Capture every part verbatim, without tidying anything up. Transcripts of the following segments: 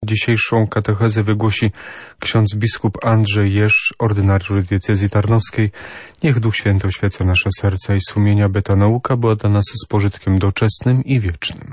Dzisiejszą katechezę wygłosi ksiądz biskup Andrzej Jeż, ordynariusz diecezji tarnowskiej. Niech Duch Święty oświeca nasze serca i sumienia, by ta nauka była dla nas z pożytkiem doczesnym i wiecznym.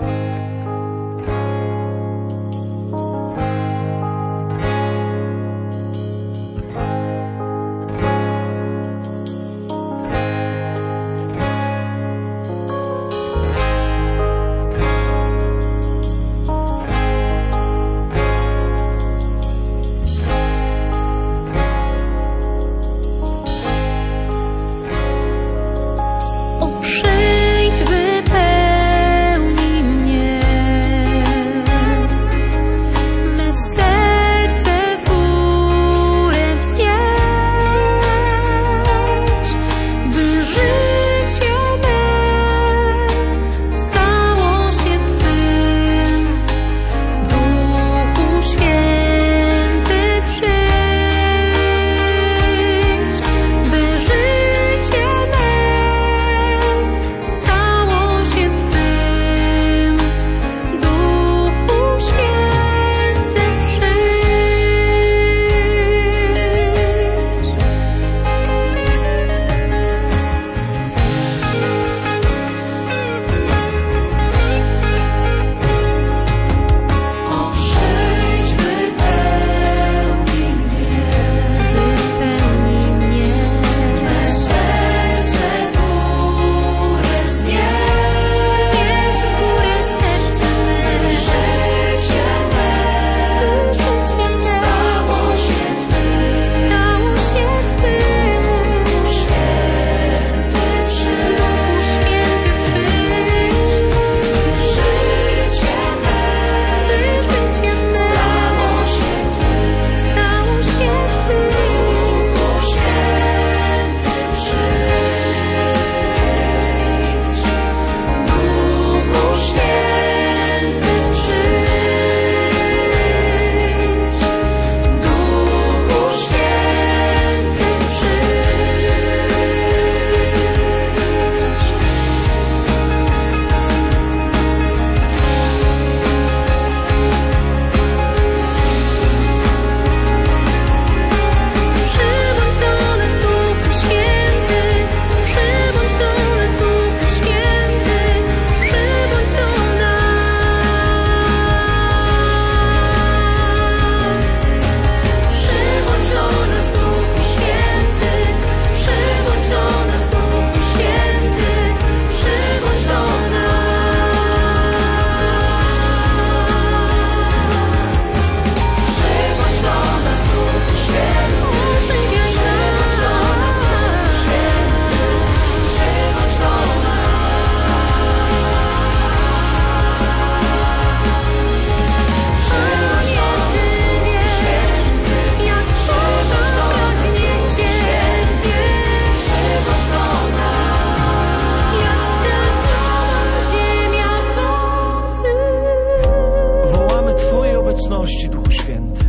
Duchu Święty,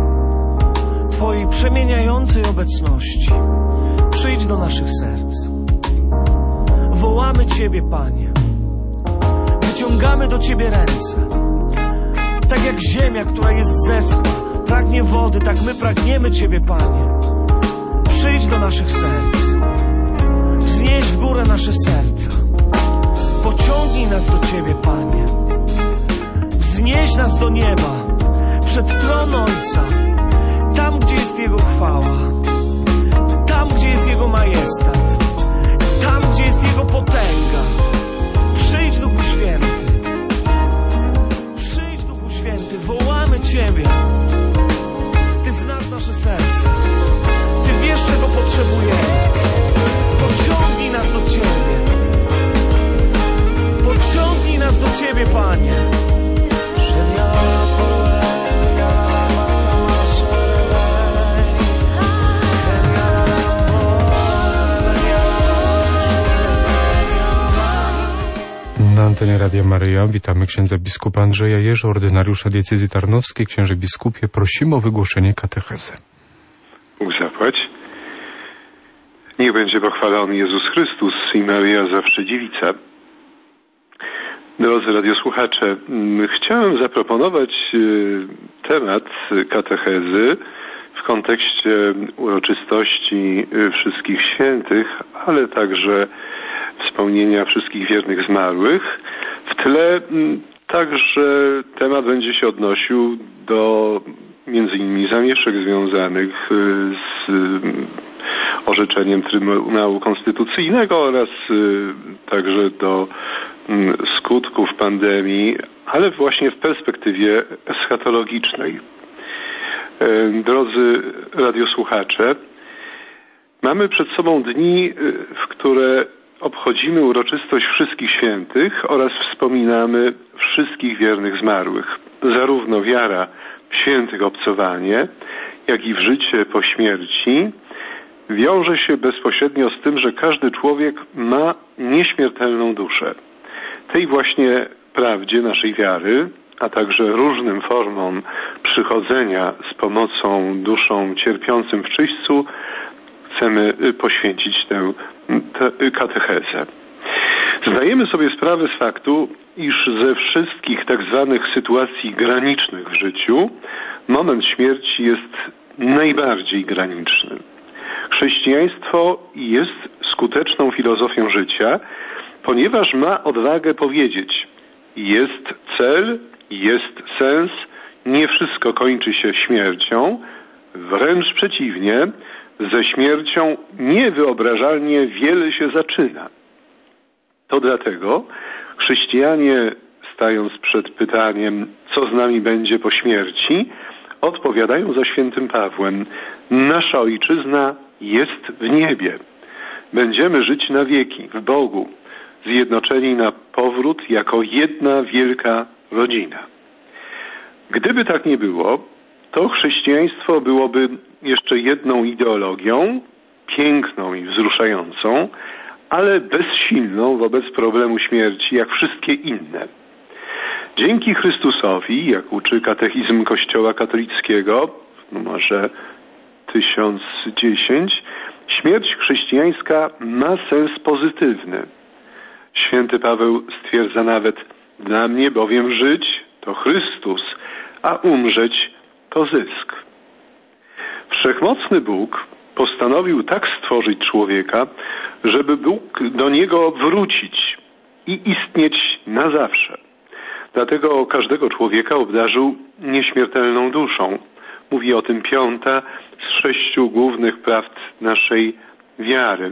Twojej przemieniającej obecności. Przyjdź do naszych serc. Wołamy Ciebie, Panie. Wyciągamy do Ciebie ręce. Tak jak ziemia, która jest zeschła, pragnie wody, tak my pragniemy Ciebie, Panie. Przyjdź do naszych serc. Wznieś w górę nasze serca. Pociągnij nas do Ciebie, Panie. Wznieś nas do nieba, przed tron Ojca, tam, gdzie jest Jego chwała, tam, gdzie jest Jego majestat, tam, gdzie jest Jego potęga. Przyjdź, Duchu Święty. Przyjdź, Duchu Święty. Wołamy Ciebie. Ty znasz nasze serce. Ty wiesz, czego potrzebujemy. Pociągnij nas do Ciebie. Pociągnij nas do Ciebie, Panie. Na antenie Radia Maryja witamy księdza biskupa Andrzeja Jeża, ordynariusza diecezji tarnowskiej. Księże biskupie, prosimy o wygłoszenie katechezy. Bóg zapłać. Niech będzie pochwalony Jezus Chrystus i Maryja zawsze dziewica. Drodzy radiosłuchacze, chciałem zaproponować temat katechezy w kontekście uroczystości Wszystkich Świętych, ale także wspomnienia wszystkich wiernych zmarłych. W tle także temat będzie się odnosił do między innymi zamieszek związanych z orzeczeniem Trybunału Konstytucyjnego oraz także do skutków pandemii, ale właśnie w perspektywie eschatologicznej. Drodzy radiosłuchacze, mamy przed sobą dni, w które obchodzimy uroczystość Wszystkich Świętych oraz wspominamy wszystkich wiernych zmarłych. Zarówno wiara w świętych obcowanie, jak i w życie po śmierci wiąże się bezpośrednio z tym, że każdy człowiek ma nieśmiertelną duszę. Tej właśnie prawdzie naszej wiary, a także różnym formom przychodzenia z pomocą duszom cierpiącym w czyśćcu chcemy poświęcić tę, tę katechezę. Zdajemy sobie sprawę z faktu, iż ze wszystkich tak zwanych sytuacji granicznych w życiu moment śmierci jest najbardziej graniczny. Chrześcijaństwo jest skuteczną filozofią życia, ponieważ ma odwagę powiedzieć: jest cel, jest sens, nie wszystko kończy się śmiercią, wręcz przeciwnie, ze śmiercią niewyobrażalnie wiele się zaczyna. To dlatego chrześcijanie, stając przed pytaniem, co z nami będzie po śmierci, odpowiadają za świętym Pawłem: nasza ojczyzna jest w niebie. Będziemy żyć na wieki w Bogu, zjednoczeni na powrót jako jedna wielka rodzina. Gdyby tak nie było, to chrześcijaństwo byłoby jeszcze jedną ideologią, piękną i wzruszającą, ale bezsilną wobec problemu śmierci, jak wszystkie inne. Dzięki Chrystusowi, jak uczy katechizm Kościoła katolickiego w numerze tysiąc dziesięć, śmierć chrześcijańska ma sens pozytywny. Święty Paweł stwierdza nawet: dla mnie bowiem żyć to Chrystus, a umrzeć to zysk. Wszechmocny Bóg postanowił tak stworzyć człowieka, żeby Bóg do niego wrócić i istnieć na zawsze. Dlatego każdego człowieka obdarzył nieśmiertelną duszą. Mówi o tym piąta z sześciu głównych prawd naszej wiary.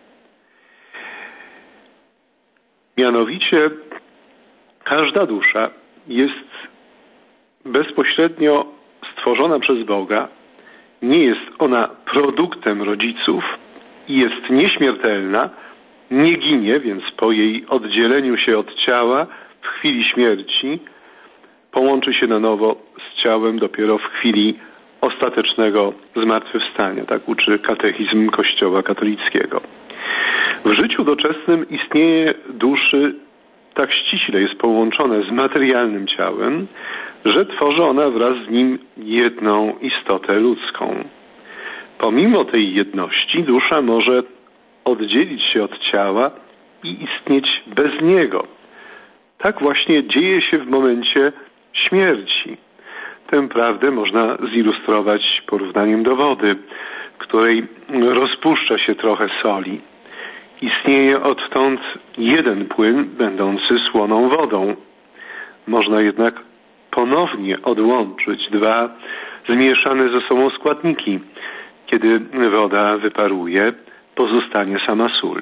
Mianowicie każda dusza jest bezpośrednio stworzona przez Boga, nie jest ona produktem rodziców i jest nieśmiertelna, nie ginie, więc po jej oddzieleniu się od ciała w chwili śmierci połączy się na nowo z ciałem dopiero w chwili ostatecznego zmartwychwstania. Tak uczy katechizm Kościoła katolickiego. W życiu doczesnym istnienie duszy tak ściśle jest połączone z materialnym ciałem, że tworzy ona wraz z nim jedną istotę ludzką. Pomimo tej jedności dusza może oddzielić się od ciała i istnieć bez niego. Tak właśnie dzieje się w momencie śmierci. Tę prawdę można zilustrować porównaniem do wody, w której rozpuszcza się trochę soli. Istnieje odtąd jeden płyn będący słoną wodą. Można jednak ponownie odłączyć dwa zmieszane ze sobą składniki. Kiedy woda wyparuje, pozostanie sama sól.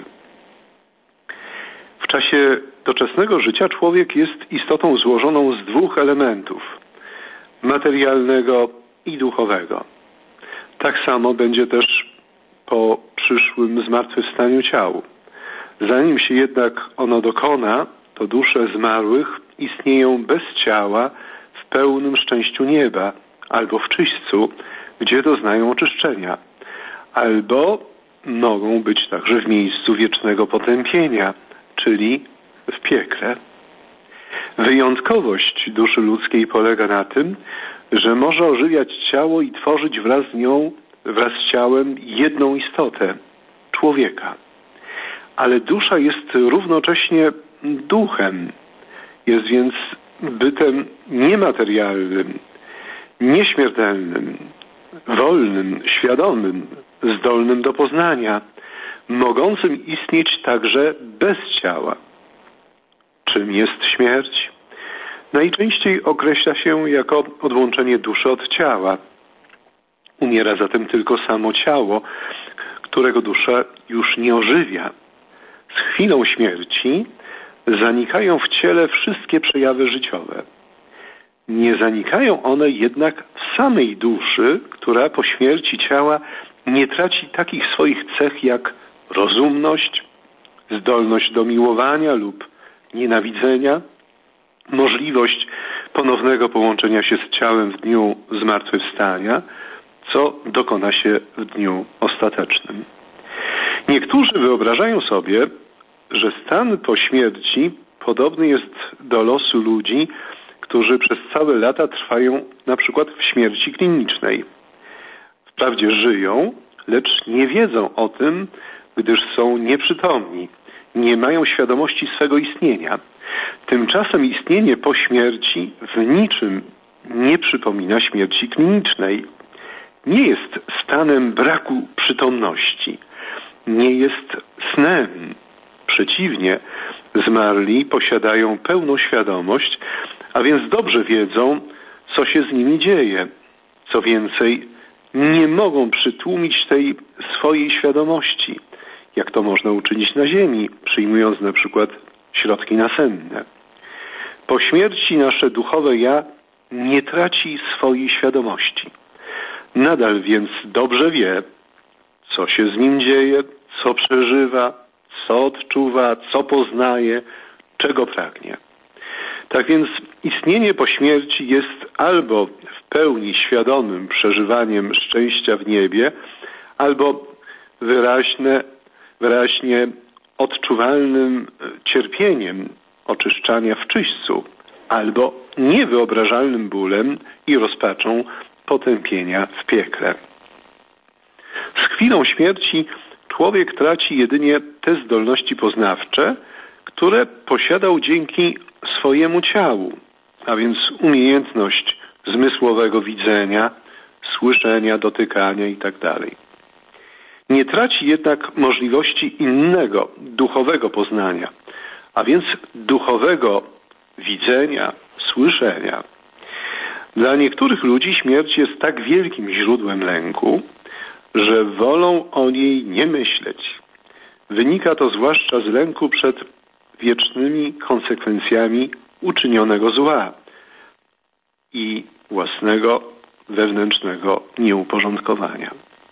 W czasie doczesnego życia człowiek jest istotą złożoną z dwóch elementów: materialnego i duchowego. Tak samo będzie też po przyszłym zmartwychwstaniu ciału. Zanim się jednak ono dokona, to dusze zmarłych istnieją bez ciała w pełnym szczęściu nieba, albo w czyśćcu, gdzie doznają oczyszczenia, albo mogą być także w miejscu wiecznego potępienia, czyli w piekle. Wyjątkowość duszy ludzkiej polega na tym, że może ożywiać ciało i tworzyć wraz z nią, wraz z ciałem jedną istotę, człowieka. Ale dusza jest równocześnie duchem. Jest więc bytem niematerialnym, nieśmiertelnym, wolnym, świadomym, zdolnym do poznania, mogącym istnieć także bez ciała. Czym jest śmierć? Najczęściej określa się jako odłączenie duszy od ciała. Umiera zatem tylko samo ciało, którego dusza już nie ożywia. Z chwilą śmierci zanikają w ciele wszystkie przejawy życiowe. Nie zanikają one jednak w samej duszy, która po śmierci ciała nie traci takich swoich cech jak rozumność, zdolność do miłowania lub nienawidzenia, możliwość ponownego połączenia się z ciałem w dniu zmartwychwstania, co dokona się w dniu ostatecznym. Niektórzy wyobrażają sobie, że stan po śmierci podobny jest do losu ludzi, którzy przez całe lata trwają na przykład w śmierci klinicznej. Wprawdzie żyją, lecz nie wiedzą o tym, gdyż są nieprzytomni, nie mają świadomości swego istnienia. Tymczasem istnienie po śmierci w niczym nie przypomina śmierci klinicznej. Nie jest stanem braku przytomności, nie jest snem. Przeciwnie, zmarli posiadają pełną świadomość, a więc dobrze wiedzą, co się z nimi dzieje. Co więcej, nie mogą przytłumić tej swojej świadomości, jak to można uczynić na ziemi, przyjmując na przykład środki nasenne. Po śmierci nasze duchowe ja nie traci swojej świadomości. Nadal więc dobrze wie, co się z nim dzieje, co przeżywa, co odczuwa, co poznaje, czego pragnie. Tak więc istnienie po śmierci jest albo w pełni świadomym przeżywaniem szczęścia w niebie, albo wyraźne, wyraźnie odczuwalnym cierpieniem oczyszczania w czyśćcu, albo niewyobrażalnym bólem i rozpaczą potępienia w piekle. Z chwilą śmierci człowiek traci jedynie te zdolności poznawcze, które posiadał dzięki swojemu ciału, a więc umiejętność zmysłowego widzenia, słyszenia, dotykania itd. Nie traci jednak możliwości innego, duchowego poznania, a więc duchowego widzenia, słyszenia. Dla niektórych ludzi śmierć jest tak wielkim źródłem lęku, że wolą o niej nie myśleć. Wynika to zwłaszcza z lęku przed wiecznymi konsekwencjami uczynionego zła i własnego wewnętrznego nieuporządkowania.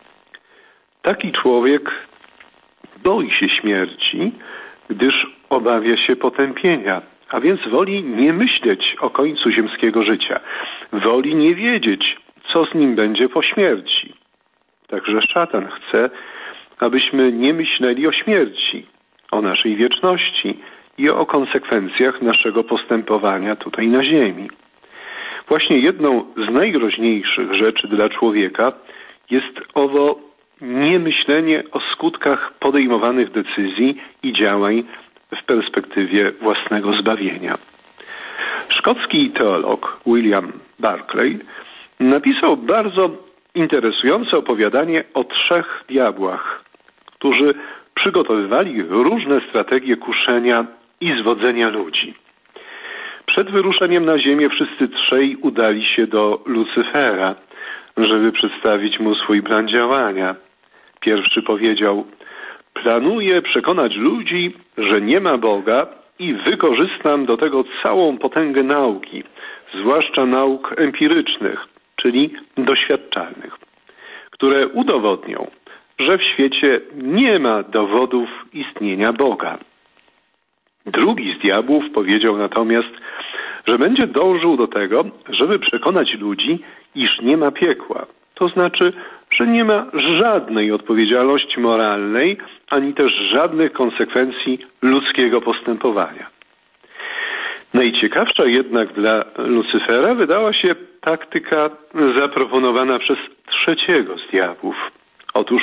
Taki człowiek boi się śmierci, gdyż obawia się potępienia, a więc woli nie myśleć o końcu ziemskiego życia. Woli nie wiedzieć, co z nim będzie po śmierci. Także szatan chce, abyśmy nie myśleli o śmierci, o naszej wieczności i o konsekwencjach naszego postępowania tutaj na ziemi. Właśnie jedną z najgroźniejszych rzeczy dla człowieka jest owo niemyślenie o skutkach podejmowanych decyzji i działań w perspektywie własnego zbawienia. Szkocki teolog William Barclay napisał bardzo interesujące opowiadanie o trzech diabłach, którzy przygotowywali różne strategie kuszenia i zwodzenia ludzi. Przed wyruszeniem na ziemię wszyscy trzej udali się do Lucyfera, żeby przedstawić mu swój plan działania. Pierwszy powiedział: planuję przekonać ludzi, że nie ma Boga i wykorzystam do tego całą potęgę nauki, zwłaszcza nauk empirycznych, czyli doświadczalnych, które udowodnią, że w świecie nie ma dowodów istnienia Boga. Drugi z diabłów powiedział natomiast, że będzie dążył do tego, żeby przekonać ludzi, iż nie ma piekła. To znaczy, że nie ma żadnej odpowiedzialności moralnej, ani też żadnych konsekwencji ludzkiego postępowania. Najciekawsza jednak dla Lucyfera wydała się taktyka zaproponowana przez trzeciego z diabłów. Otóż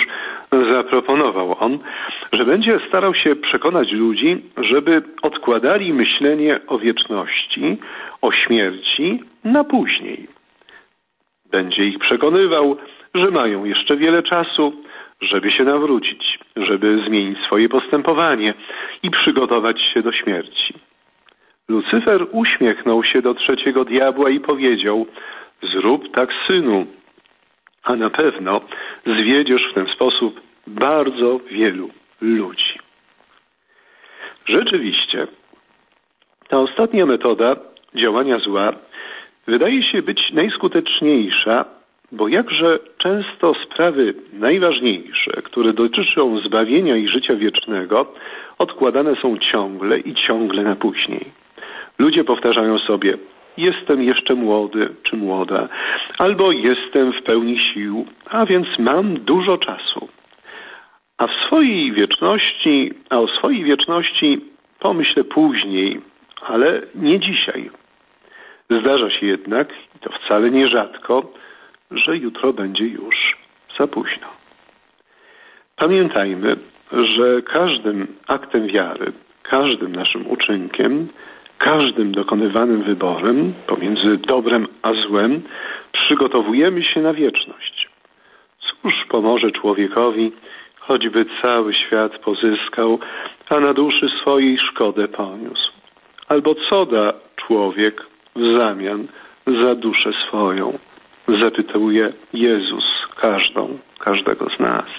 Zaproponował on, że będzie starał się przekonać ludzi, żeby odkładali myślenie o wieczności, o śmierci na później. Będzie ich przekonywał, że mają jeszcze wiele czasu, żeby się nawrócić, żeby zmienić swoje postępowanie i przygotować się do śmierci. Lucyfer uśmiechnął się do trzeciego diabła i powiedział: zrób tak, synu, a na pewno zwiedziesz w ten sposób bardzo wielu ludzi. Rzeczywiście, ta ostatnia metoda działania zła wydaje się być najskuteczniejsza, bo jakże często sprawy najważniejsze, które dotyczą zbawienia i życia wiecznego, odkładane są ciągle i ciągle na później. Ludzie powtarzają sobie: jestem jeszcze młody czy młoda, albo jestem w pełni sił, a więc mam dużo czasu. A w swojej wieczności, a o swojej wieczności pomyślę później, ale nie dzisiaj. Zdarza się jednak, i to wcale nierzadko, że jutro będzie już za późno. Pamiętajmy, że każdym aktem wiary, każdym naszym uczynkiem, każdym dokonywanym wyborem pomiędzy dobrem a złem przygotowujemy się na wieczność. Cóż pomoże człowiekowi, choćby cały świat pozyskał, a na duszy swojej szkodę poniósł? Albo co da człowiek w zamian za duszę swoją? Zapytuje Jezus każdą, każdego z nas.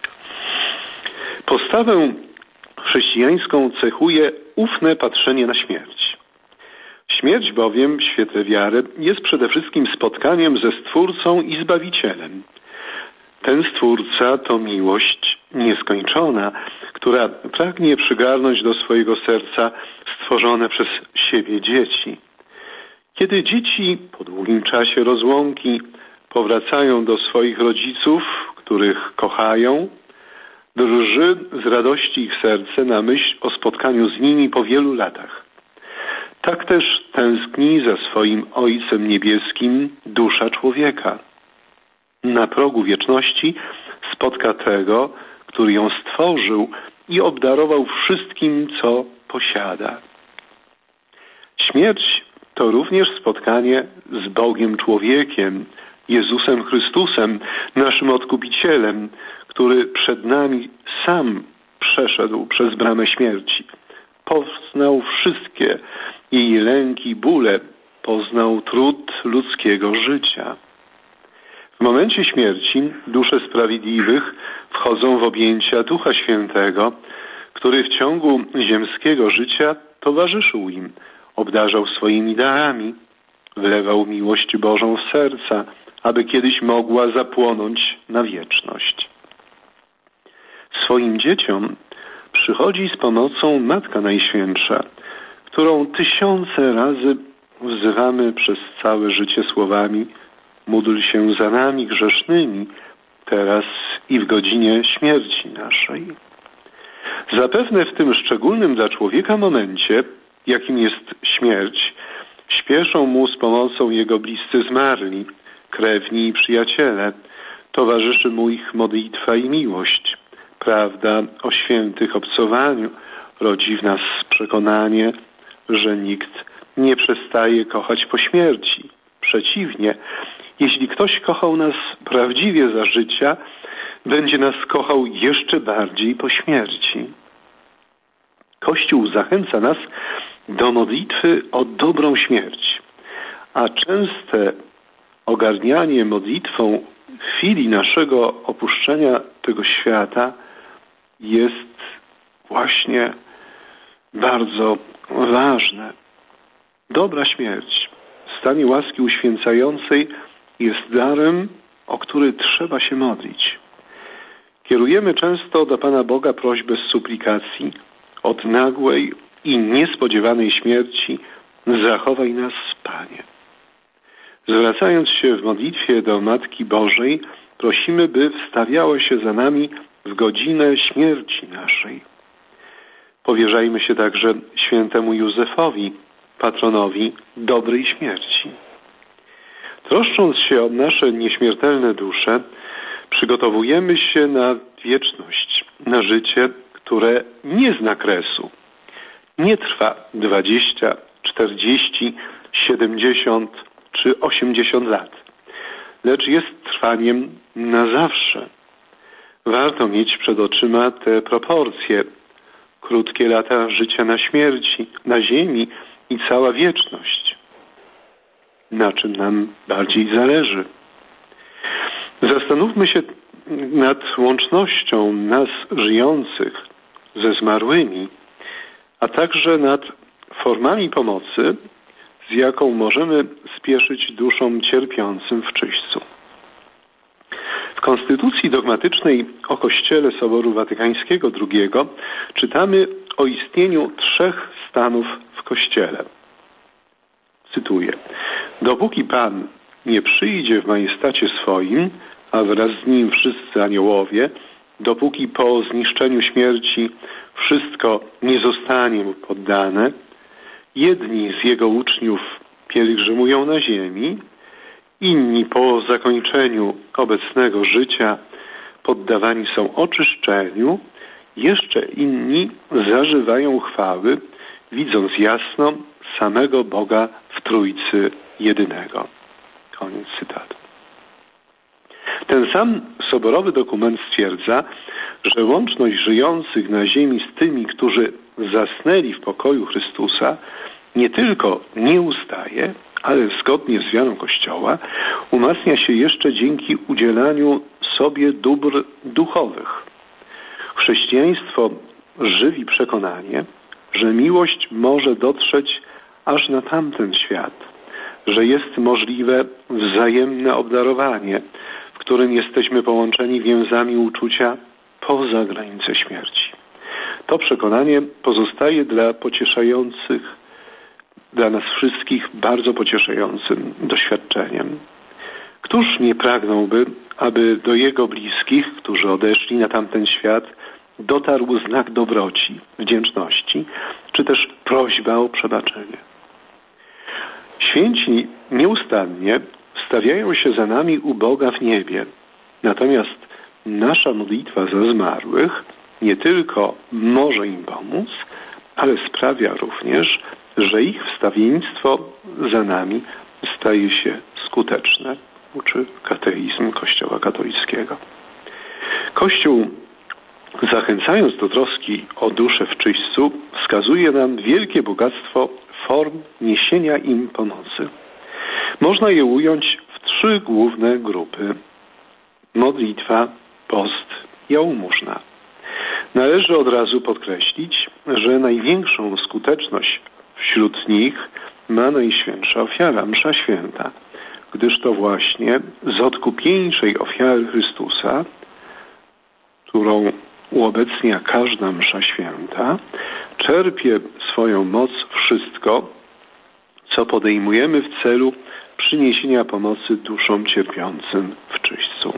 Postawę chrześcijańską cechuje ufne patrzenie na śmierć. Śmierć bowiem w świetle wiary jest przede wszystkim spotkaniem ze Stwórcą i Zbawicielem. Ten Stwórca to miłość nieskończona, która pragnie przygarnąć do swojego serca stworzone przez siebie dzieci. Kiedy dzieci po długim czasie rozłąki powracają do swoich rodziców, których kochają, drży z radości ich serce na myśl o spotkaniu z nimi po wielu latach. Tak też tęskni za swoim Ojcem Niebieskim dusza człowieka. Na progu wieczności spotka tego, który ją stworzył i obdarował wszystkim, co posiada. Śmierć to również spotkanie z Bogiem człowiekiem, Jezusem Chrystusem, naszym Odkupicielem, który przed nami sam przeszedł przez bramę śmierci. Poznał wszystkie jej lęki i bóle, poznał trud ludzkiego życia. W momencie śmierci dusze sprawiedliwych wchodzą w objęcia Ducha Świętego, który w ciągu ziemskiego życia towarzyszył im, obdarzał swoimi darami, wlewał miłość Bożą w serca, aby kiedyś mogła zapłonąć na wieczność. Swoim dzieciom przychodzi z pomocą Matka Najświętsza, którą tysiące razy wzywamy przez całe życie słowami: módl się za nami grzesznymi, teraz i w godzinie śmierci naszej. Zapewne w tym szczególnym dla człowieka momencie, jakim jest śmierć, śpieszą mu z pomocą jego bliscy zmarli, krewni i przyjaciele. Towarzyszy mu ich modlitwa i miłość. Prawda o świętych obcowaniu rodzi w nas przekonanie, że nikt nie przestaje kochać po śmierci. Przeciwnie, jeśli ktoś kochał nas prawdziwie za życia, będzie nas kochał jeszcze bardziej po śmierci. Kościół zachęca nas do modlitwy o dobrą śmierć, a częste ogarnianie modlitwą chwili naszego opuszczenia tego świata jest właśnie bardzo ważne. Dobra śmierć w stanie łaski uświęcającej jest darem, o który trzeba się modlić. Kierujemy często do Pana Boga prośbę z suplikacji: od nagłej i niespodziewanej śmierci zachowaj nas, Panie. Zwracając się w modlitwie do Matki Bożej, prosimy, by wstawiała się za nami w godzinę śmierci naszej. Powierzajmy się także świętemu Józefowi, patronowi dobrej śmierci. Troszcząc się o nasze nieśmiertelne dusze, przygotowujemy się na wieczność, na życie, które nie zna kresu. Nie trwa dwadzieścia, czterdzieści, siedemdziesiąt czy osiemdziesiąt lat, lecz jest trwaniem na zawsze. Warto mieć przed oczyma te proporcje. Krótkie lata życia na śmierci, na ziemi i cała wieczność. Na czym nam bardziej zależy? Zastanówmy się nad łącznością nas żyjących ze zmarłymi, a także nad formami pomocy, z jaką możemy spieszyć duszom cierpiącym w czyśćcu. W Konstytucji dogmatycznej o Kościele Soboru Watykańskiego drugiego czytamy o istnieniu trzech stanów w Kościele. Cytuję. Dopóki Pan nie przyjdzie w majestacie swoim, a wraz z nim wszyscy aniołowie, dopóki po zniszczeniu śmierci wszystko nie zostanie mu poddane, jedni z jego uczniów pielgrzymują na ziemi, inni po zakończeniu obecnego życia poddawani są oczyszczeniu, jeszcze inni zażywają chwały, widząc jasno samego Boga w Trójcy jedynego. Koniec cytatu. Ten sam soborowy dokument stwierdza, że łączność żyjących na ziemi z tymi, którzy zasnęli w pokoju Chrystusa, nie tylko nie ustaje, ale zgodnie z wiarą Kościoła umacnia się jeszcze dzięki udzielaniu sobie dóbr duchowych. Chrześcijaństwo żywi przekonanie, że miłość może dotrzeć aż na tamten świat, że jest możliwe wzajemne obdarowanie, w którym jesteśmy połączeni więzami uczucia poza granicę śmierci. To przekonanie pozostaje dla pocieszających, dla nas wszystkich bardzo pocieszającym doświadczeniem. Któż nie pragnąłby, aby do jego bliskich, którzy odeszli na tamten świat, dotarł znak dobroci, wdzięczności, czy też prośba o przebaczenie? Święci nieustannie stawiają się za nami u Boga w niebie. Natomiast nasza modlitwa za zmarłych nie tylko może im pomóc, ale sprawia również, że ich wstawiennictwo za nami staje się skuteczne, uczy kateizm Kościoła katolickiego. Kościół, zachęcając do troski o duszę w czyśćcu, wskazuje nam wielkie bogactwo form niesienia im pomocy. Można je ująć w trzy główne grupy: modlitwa, post, jałmużna. Należy od razu podkreślić, że największą skuteczność wśród nich ma Najświętsza Ofiara, msza święta, gdyż to właśnie z odkupieńczej ofiary Chrystusa, którą uobecnia każda msza święta, czerpie swoją moc wszystko, co podejmujemy w celu przyniesienia pomocy duszom cierpiącym w czyśćcu.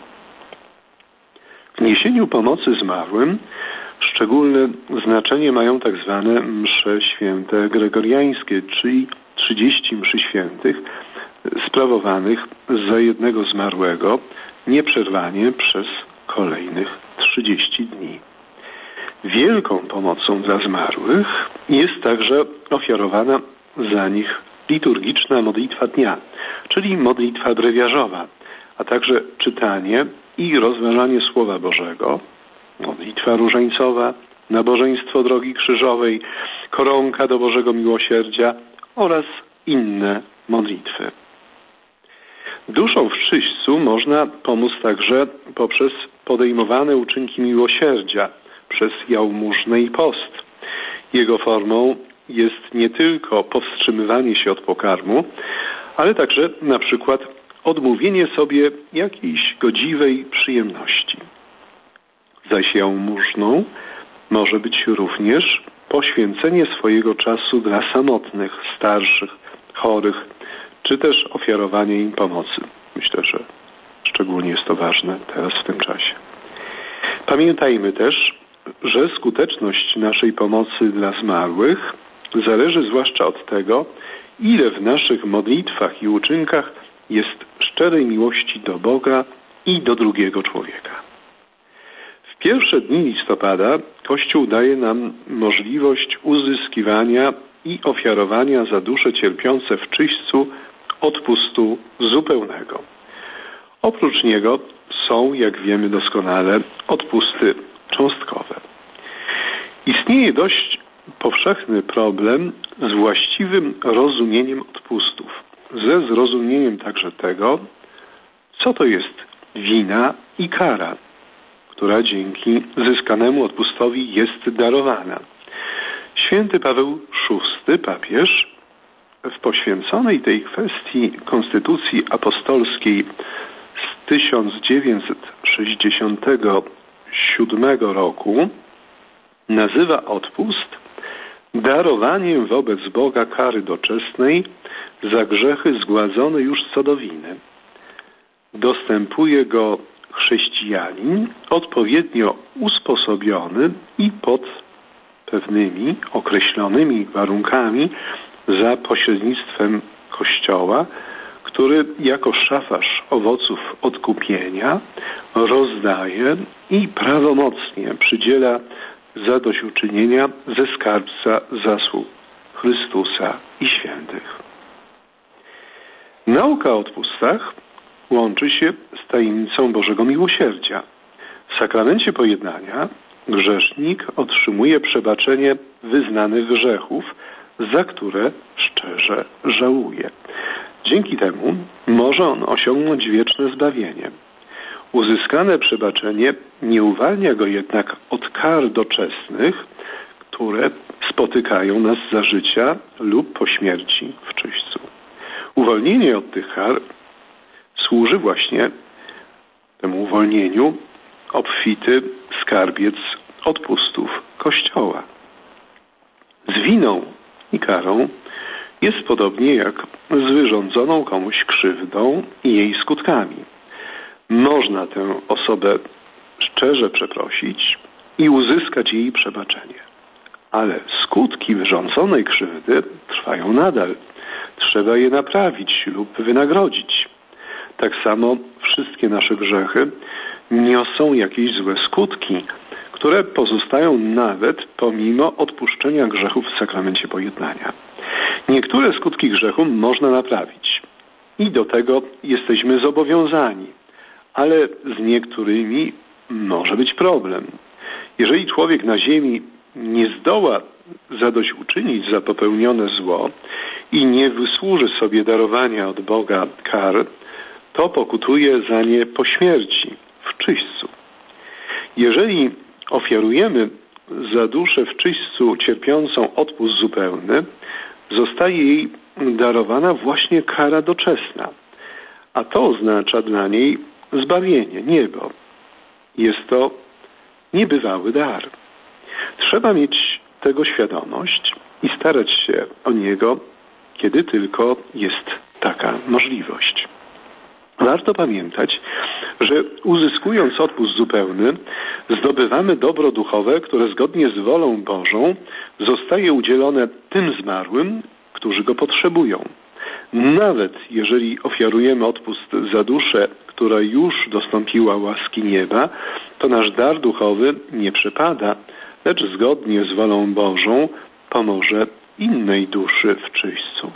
W niesieniu pomocy zmarłym szczególne znaczenie mają tak zwane msze święte gregoriańskie, czyli trzydzieści mszy świętych sprawowanych za jednego zmarłego nieprzerwanie przez kolejnych trzydzieści dni. Wielką pomocą dla zmarłych jest także ofiarowana za nich liturgiczna modlitwa dnia, czyli modlitwa brewiarzowa, a także czytanie i rozważanie Słowa Bożego, modlitwa różańcowa, nabożeństwo Drogi Krzyżowej, koronka do Bożego Miłosierdzia oraz inne modlitwy. Duszom w czyśćcu można pomóc także poprzez podejmowane uczynki miłosierdzia, przez jałmużnę i post. Jego formą jest nie tylko powstrzymywanie się od pokarmu, ale także na przykład odmówienie sobie jakiejś godziwej przyjemności. Zaś jałmużną może być również poświęcenie swojego czasu dla samotnych, starszych, chorych, czy też ofiarowanie im pomocy. Myślę, że szczególnie jest to ważne teraz w tym czasie. Pamiętajmy też, że skuteczność naszej pomocy dla zmarłych zależy zwłaszcza od tego, ile w naszych modlitwach i uczynkach jest szczerej miłości do Boga i do drugiego człowieka. W pierwsze dni listopada Kościół daje nam możliwość uzyskiwania i ofiarowania za dusze cierpiące w czyśćcu odpustu zupełnego. Oprócz niego są, jak wiemy doskonale, odpusty cząstkowe. Istnieje dość powszechny problem z właściwym rozumieniem odpustów, ze zrozumieniem także tego, co to jest wina i kara, która dzięki zyskanemu odpustowi jest darowana. Święty Paweł szósty, papież, w poświęconej tej kwestii Konstytucji Apostolskiej z tysiąc dziewięćset sześćdziesiątego siódmego roku nazywa odpust darowaniem wobec Boga kary doczesnej za grzechy zgładzone już co do winy. Dostępuje go chrześcijanin odpowiednio usposobiony i pod pewnymi określonymi warunkami za pośrednictwem Kościoła, który jako szafarz owoców odkupienia rozdaje i prawomocnie przydziela zadośćuczynienia ze skarbca zasług Chrystusa i świętych. Nauka o odpustach łączy się z tajemnicą Bożego Miłosierdzia. W sakramencie pojednania grzesznik otrzymuje przebaczenie wyznanych grzechów, za które szczerze żałuje. Dzięki temu może on osiągnąć wieczne zbawienie. Uzyskane przebaczenie nie uwalnia go jednak od kar doczesnych, które spotykają nas za życia lub po śmierci w czyśćcu. Uwolnienie od tych kar służy właśnie temu uwolnieniu obfity skarbiec odpustów Kościoła. Z winą i karą jest podobnie jak z wyrządzoną komuś krzywdą i jej skutkami. Można tę osobę szczerze przeprosić i uzyskać jej przebaczenie. Ale skutki wyrządzonej krzywdy trwają nadal. Trzeba je naprawić lub wynagrodzić. Tak samo wszystkie nasze grzechy niosą jakieś złe skutki, które pozostają nawet pomimo odpuszczenia grzechów w sakramencie pojednania. Niektóre skutki grzechu można naprawić i do tego jesteśmy zobowiązani, ale z niektórymi może być problem. Jeżeli człowiek na ziemi nie zdoła zadośćuczynić za popełnione zło i nie wysłuży sobie darowania od Boga kar, to pokutuje za nie po śmierci, w czyśćcu. Jeżeli ofiarujemy za duszę w czyśćcu cierpiącą odpust zupełny, zostaje jej darowana właśnie kara doczesna, a to oznacza dla niej zbawienie, niebo. Jest to niebywały dar. Trzeba mieć tego świadomość i starać się o niego, kiedy tylko jest taka możliwość. Warto pamiętać, że uzyskując odpust zupełny, zdobywamy dobro duchowe, które zgodnie z wolą Bożą zostaje udzielone tym zmarłym, którzy go potrzebują. Nawet jeżeli ofiarujemy odpust za duszę, która już dostąpiła łaski nieba, to nasz dar duchowy nie przepada, lecz zgodnie z wolą Bożą pomoże innej duszy w czyśćcu.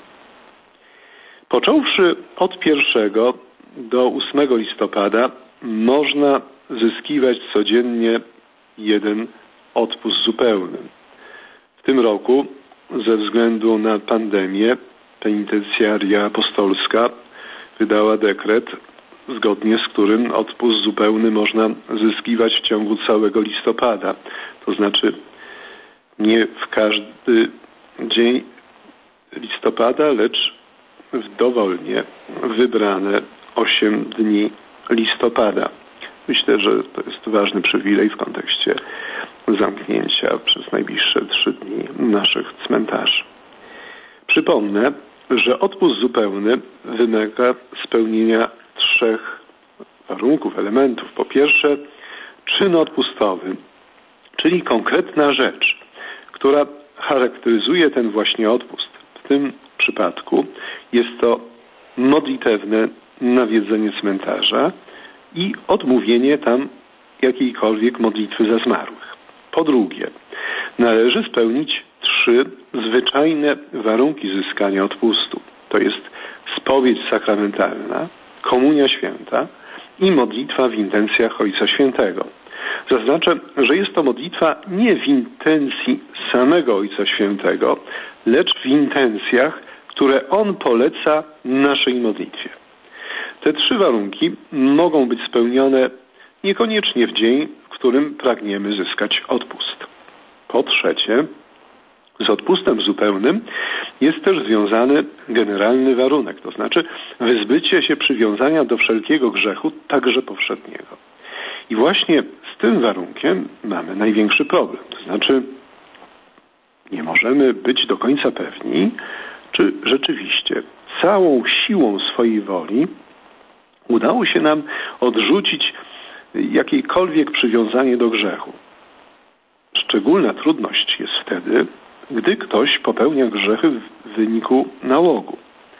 Począwszy od pierwszego do ósmego listopada można zyskiwać codziennie jeden odpust zupełny. W tym roku ze względu na pandemię penitencjaria apostolska wydała dekret, zgodnie z którym odpust zupełny można zyskiwać w ciągu całego listopada. To znaczy nie w każdy dzień listopada, lecz w dowolnie wybrane osiem dni listopada. Myślę, że to jest ważny przywilej w kontekście zamknięcia przez najbliższe trzy dni naszych cmentarzy. Przypomnę, że odpust zupełny wymaga spełnienia trzech warunków, elementów. Po pierwsze, czyn odpustowy, czyli konkretna rzecz, która charakteryzuje ten właśnie odpust. W tym przypadku jest to modlitewne nawiedzenie cmentarza i odmówienie tam jakiejkolwiek modlitwy za zmarłych. Po drugie, należy spełnić trzy zwyczajne warunki zyskania odpustu. To jest spowiedź sakramentalna, komunia święta i modlitwa w intencjach Ojca Świętego. Zaznaczę, że jest to modlitwa nie w intencji samego Ojca Świętego, lecz w intencjach, które On poleca naszej modlitwie. Te trzy warunki mogą być spełnione niekoniecznie w dzień, w którym pragniemy zyskać odpust. Po trzecie, z odpustem zupełnym jest też związany generalny warunek, to znaczy wyzbycie się przywiązania do wszelkiego grzechu, także powszedniego. I właśnie z tym warunkiem mamy największy problem. To znaczy nie możemy być do końca pewni, czy rzeczywiście całą siłą swojej woli udało się nam odrzucić jakiekolwiek przywiązanie do grzechu. Szczególna trudność jest wtedy, gdy ktoś popełnia grzechy w wyniku nałogu.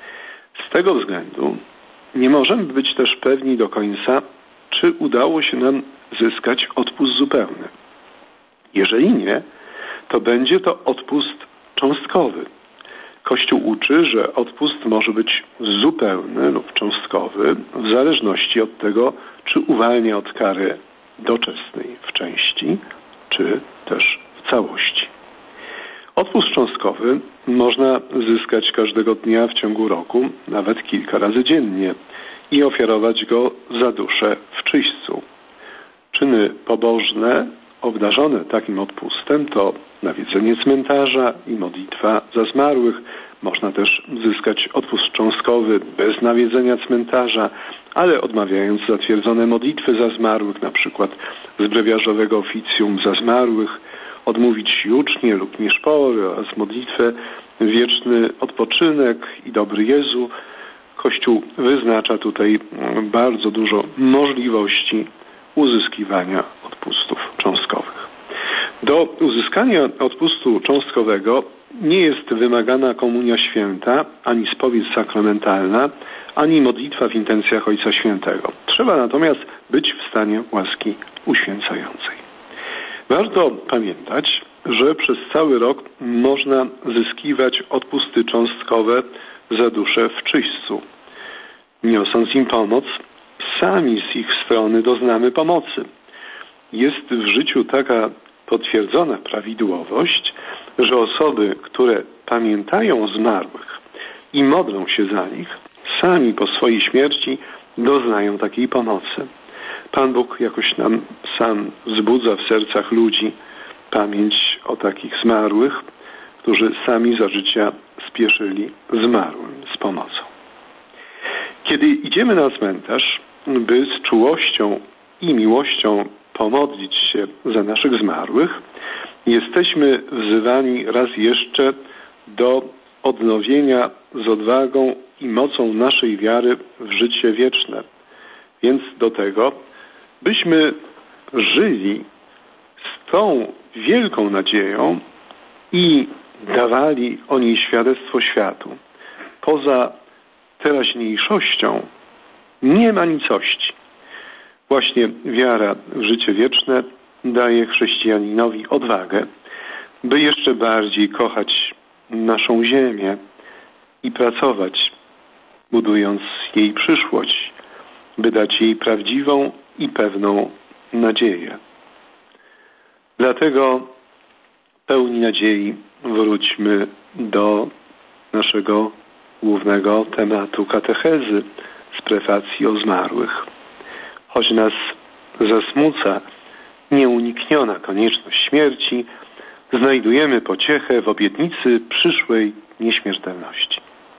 Z tego względu nie możemy być też pewni do końca, czy udało się nam zyskać odpust zupełny. Jeżeli nie, to będzie to odpust cząstkowy. Kościół uczy, że odpust może być zupełny lub cząstkowy w zależności od tego, czy uwalnia od kary doczesnej w części, czy też w całości. Odpust cząstkowy można zyskać każdego dnia w ciągu roku, nawet kilka razy dziennie i ofiarować go za duszę w czyśćcu. Czyny pobożne obdarzone takim odpustem to nawiedzenie cmentarza i modlitwa za zmarłych. Można też zyskać odpust cząstkowy bez nawiedzenia cmentarza, ale odmawiając zatwierdzone modlitwy za zmarłych, na przykład z brewiarzowego oficjum za zmarłych, odmówić jucznię lub nieszpory oraz modlitwę wieczny odpoczynek i dobry Jezu. Kościół wyznacza tutaj bardzo dużo możliwości uzyskiwania odpustów cząstkowych. Do uzyskania odpustu cząstkowego nie jest wymagana komunia święta, ani spowiedź sakramentalna, ani modlitwa w intencjach Ojca Świętego. Trzeba natomiast być w stanie łaski uświęcającej. Warto pamiętać, że przez cały rok można zyskiwać odpusty cząstkowe za duszę w czyśćcu. Niosąc im pomoc, sami z ich strony doznamy pomocy. Jest w życiu taka potwierdzona prawidłowość, że osoby, które pamiętają zmarłych i modlą się za nich, sami po swojej śmierci doznają takiej pomocy. Pan Bóg jakoś nam sam wzbudza w sercach ludzi pamięć o takich zmarłych, którzy sami za życia spieszyli zmarłym z pomocą. Kiedy idziemy na cmentarz, by z czułością i miłością pomodlić się za naszych zmarłych, jesteśmy wzywani raz jeszcze do odnowienia z odwagą i mocą naszej wiary w życie wieczne. Więc do tego, byśmy żyli z tą wielką nadzieją i dawali o niej świadectwo światu. Poza teraźniejszością nie ma nicości. Właśnie wiara w życie wieczne daje chrześcijaninowi odwagę, by jeszcze bardziej kochać naszą ziemię i pracować, budując jej przyszłość, by dać jej prawdziwą i pewną nadzieję. Dlatego pełni nadziei wróćmy do naszego głównego tematu katechezy z prefacji o zmarłych. Choć nas zasmuca nieunikniona konieczność śmierci, znajdujemy pociechę w obietnicy przyszłej nieśmiertelności.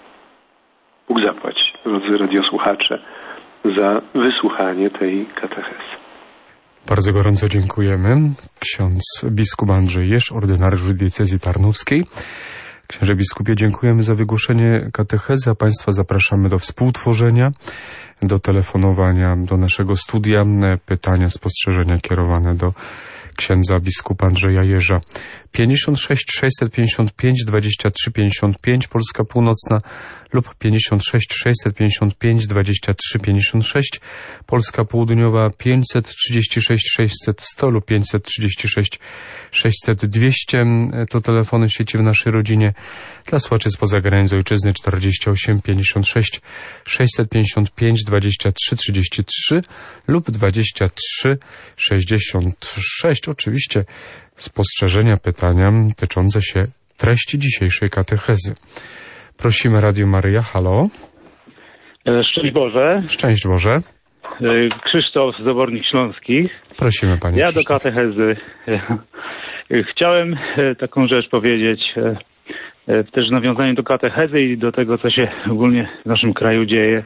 Bóg zapłać, drodzy radiosłuchacze, za wysłuchanie tej katechezy. Bardzo gorąco dziękujemy. Ksiądz biskup Andrzej Jeż, ordynariusz diecezji tarnowskiej. Księże biskupie, dziękujemy za wygłoszenie katechezy, a Państwa zapraszamy do współtworzenia, do telefonowania do naszego studia. Pytania, spostrzeżenia kierowane do księdza biskupa Andrzeja Jerza. pięćdziesiąt sześć sześćset pięćdziesiąt pięć dwadzieścia trzy pięćdziesiąt pięć Polska Północna lub pięćdziesiąt sześć sześćset pięćdziesiąt pięć dwadzieścia trzy pięćdziesiąt sześć Polska Południowa pięćset trzydzieści sześć sześćset sto lub pięćset trzydzieści sześć sześćset dwieście to telefony w sieci w naszej rodzinie. Dla słuchaczy spoza granic ojczyzny czterdzieści osiem pięćdziesiąt sześć sześćset pięćdziesiąt pięć dwadzieścia trzy trzydzieści trzy lub dwadzieścia trzy sześćdziesiąt sześć. Oczywiście spostrzeżenia, pytania tyczące się treści dzisiejszej katechezy. Prosimy Radio Maryja. Halo. Szczęść Boże. Szczęść Boże. Krzysztof z Obornik Śląskich. Prosimy Panie Ja Krzysztof. do katechezy. Chciałem taką rzecz powiedzieć, też w nawiązaniu do katechezy i do tego, co się ogólnie w naszym kraju dzieje.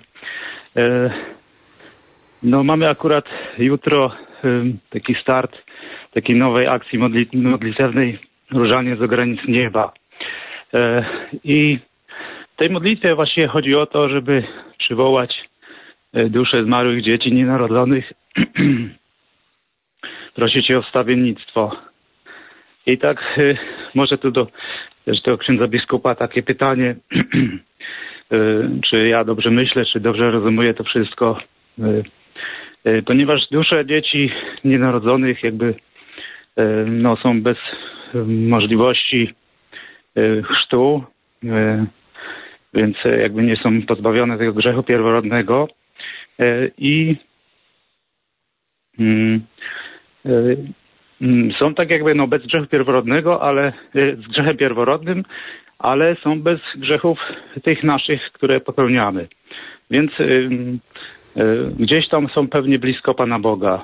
No mamy akurat jutro taki start takiej nowej akcji modli- modlitewnej Różanie z granic nieba. I w tej modlitwie właśnie chodzi o to, żeby przywołać dusze zmarłych dzieci nienarodzonych, prosić o wstawiennictwo. I tak może tu do też do księdza biskupa takie pytanie, czy ja dobrze myślę, czy dobrze rozumuję to wszystko, ponieważ dusze dzieci nienarodzonych jakby no, są bez możliwości chrztu, więc jakby nie są pozbawione tego grzechu pierworodnego i są tak jakby no, bez grzechu pierworodnego, ale z grzechem pierworodnym, ale są bez grzechów tych naszych, które popełniamy. Więc gdzieś tam są pewnie blisko Pana Boga.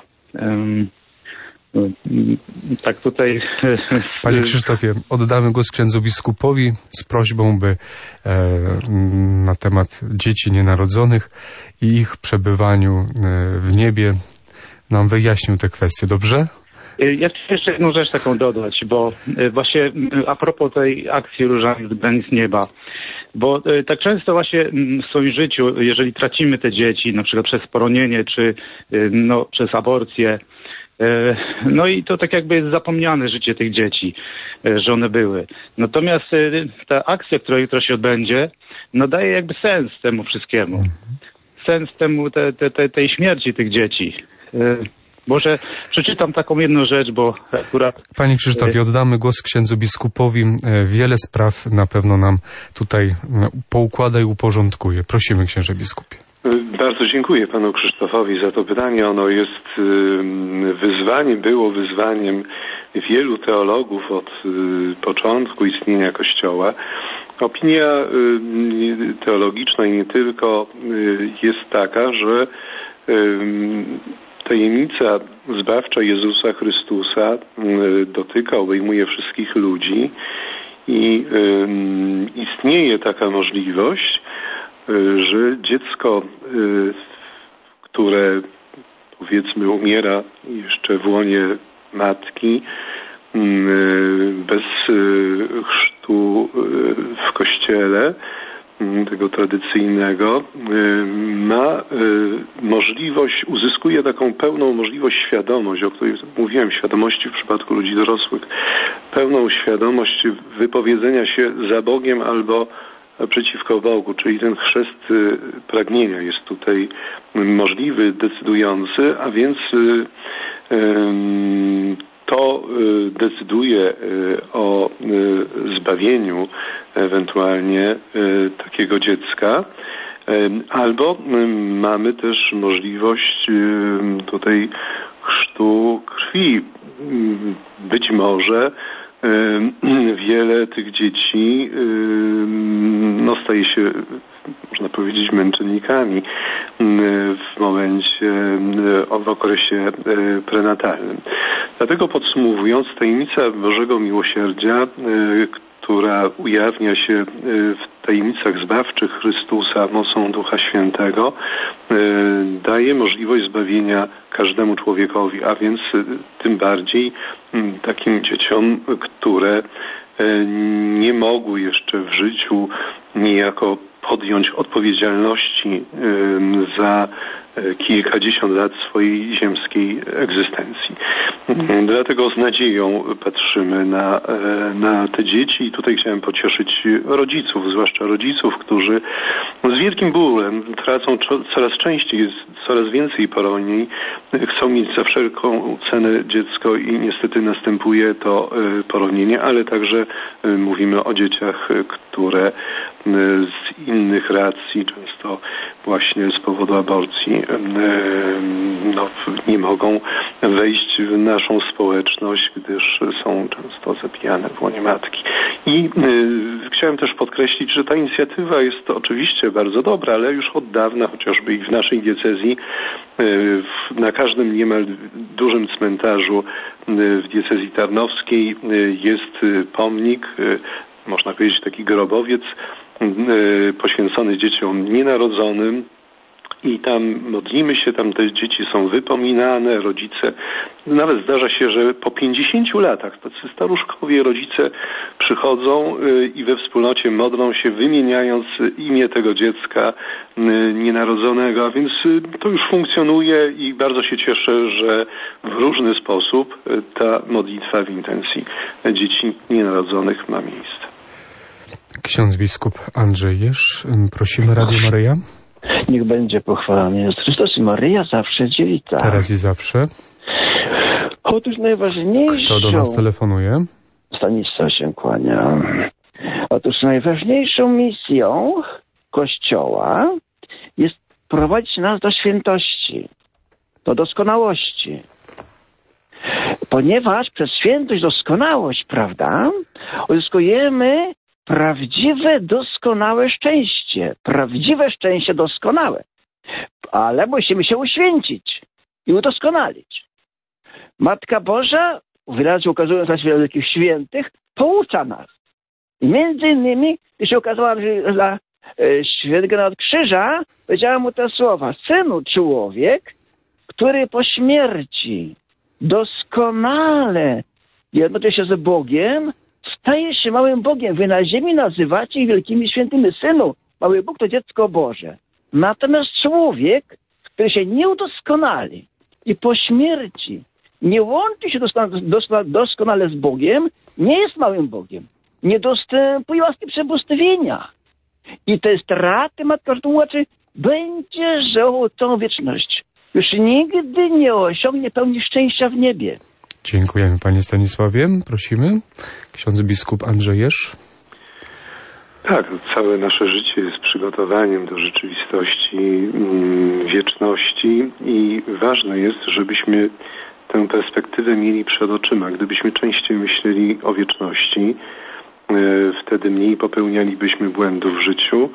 Tak tutaj... Panie Krzysztofie, oddamy głos księdzu biskupowi z prośbą, by na temat dzieci nienarodzonych i ich przebywaniu w niebie nam wyjaśnił te kwestie, dobrze? Ja chcę jeszcze jedną rzecz taką dodać, bo właśnie a propos tej akcji Różanie z granic nieba, bo tak często właśnie w swoim życiu, jeżeli tracimy te dzieci, na przykład przez poronienie, czy no, przez aborcję, no i to tak jakby jest zapomniane życie tych dzieci, że one były. Natomiast ta akcja, która jutro się odbędzie, no daje jakby sens temu wszystkiemu. Sens temu, te, te, te, tej śmierci tych dzieci. Może przeczytam taką jedną rzecz, bo akurat... Panie Krzysztofie, oddamy głos księdzu biskupowi. Wiele spraw na pewno nam tutaj poukłada i uporządkuje. Prosimy, księże biskupie. Bardzo dziękuję panu Krzysztofowi za to pytanie. Ono jest wyzwaniem, było wyzwaniem wielu teologów od początku istnienia Kościoła. Opinia teologiczna i nie tylko jest taka, że tajemnica zbawcza Jezusa Chrystusa dotyka, obejmuje wszystkich ludzi i istnieje taka możliwość, że dziecko, które powiedzmy umiera jeszcze w łonie matki, bez chrztu w kościele, tego tradycyjnego, ma możliwość, uzyskuje taką pełną możliwość, świadomość, o której mówiłem, świadomości w przypadku ludzi dorosłych, pełną świadomość wypowiedzenia się za Bogiem albo przeciwko Bogu, czyli ten chrzest pragnienia jest tutaj możliwy, decydujący, a więc to decyduje o zbawieniu ewentualnie takiego dziecka. Albo mamy też możliwość tutaj chrztu krwi. Być może wiele tych dzieci no, staje się, można powiedzieć, męczennikami w momencie, w okresie prenatalnym. Dlatego podsumowując, tajemnica Bożego Miłosierdzia, która ujawnia się w tajemnicach zbawczych Chrystusa mocą Ducha Świętego, daje możliwość zbawienia każdemu człowiekowi, a więc tym bardziej takim dzieciom, które nie mogły jeszcze w życiu niejako podjąć odpowiedzialności za kilkadziesiąt lat swojej ziemskiej egzystencji. Dlatego z nadzieją patrzymy na, na te dzieci i tutaj chciałem pocieszyć rodziców, zwłaszcza rodziców, którzy z wielkim bólem tracą coraz częściej, coraz więcej poronień, chcą mieć za wszelką cenę dziecko i niestety następuje to poronienie, ale także mówimy o dzieciach, które z innych racji, często właśnie z powodu aborcji, no, nie mogą wejść w naszą społeczność, gdyż są często zabijane w łonie matki. I y, chciałem też podkreślić, że ta inicjatywa jest oczywiście bardzo dobra, ale już od dawna, chociażby i w naszej diecezji, y, w, na każdym niemal dużym cmentarzu y, w diecezji tarnowskiej y, jest y, pomnik, y, można powiedzieć taki grobowiec, poświęcony dzieciom nienarodzonym i tam modlimy się, tam te dzieci są wypominane, rodzice, nawet zdarza się, że po pięćdziesięciu latach tacy staruszkowie rodzice przychodzą i we wspólnocie modlą się, wymieniając imię tego dziecka nienarodzonego, a więc to już funkcjonuje i bardzo się cieszę, że w różny sposób ta modlitwa w intencji dzieci nienarodzonych ma miejsce. Ksiądz biskup Andrzej Jerz, prosimy Radio Maryja. Niech będzie pochwalony Jezus Chrystus i Maryja zawsze dzielita. Teraz i zawsze. Otóż najważniejszą... Kto do nas telefonuje? Stanisław się kłania. Otóż najważniejszą misją Kościoła jest prowadzić nas do świętości, do doskonałości. Ponieważ przez świętość, doskonałość, prawda, uzyskujemy prawdziwe, doskonałe szczęście. Prawdziwe szczęście doskonałe. Ale musimy się uświęcić i udoskonalić. Matka Boża, wyraźnie ukazując nas wielkich świętych, poucza nas. I między innymi, gdy się ukazała dla e, świętego od krzyża, powiedziała mu te słowa: Synu, człowiek, który po śmierci doskonale jednoczy się z Bogiem, staje się małym Bogiem. Wy na ziemi nazywacie ich wielkimi świętymi. Synu, mały Bóg to dziecko Boże. Natomiast człowiek, który się nie udoskonali i po śmierci nie łączy się doskonale, doskonale, doskonale z Bogiem, nie jest małym Bogiem. Nie dostępuje łaski przebóstwienia. I te straty, matka tłumaczy, będzie żył tą wieczność. Już nigdy nie osiągnie pełni szczęścia w niebie. Dziękujemy, panie Stanisławie. Prosimy. Ksiądz biskup Andrzej Jerz. Tak, całe nasze życie jest przygotowaniem do rzeczywistości mm, wieczności i ważne jest, żebyśmy tę perspektywę mieli przed oczyma. Gdybyśmy częściej myśleli o wieczności, wtedy mniej popełnialibyśmy błędów w życiu,